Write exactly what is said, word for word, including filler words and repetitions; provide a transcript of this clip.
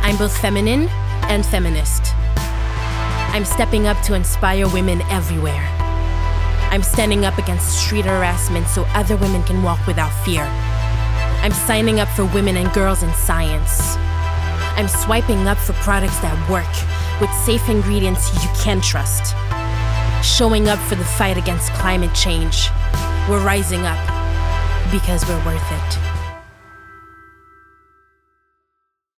I'm both feminine and feminist. I'm stepping up to inspire women everywhere. I'm standing up against street harassment so other women can walk without fear. I'm signing up for women and girls in science. I'm swiping up for products that work with safe ingredients you can trust. Showing up for the fight against climate change. We're rising up because we're worth it.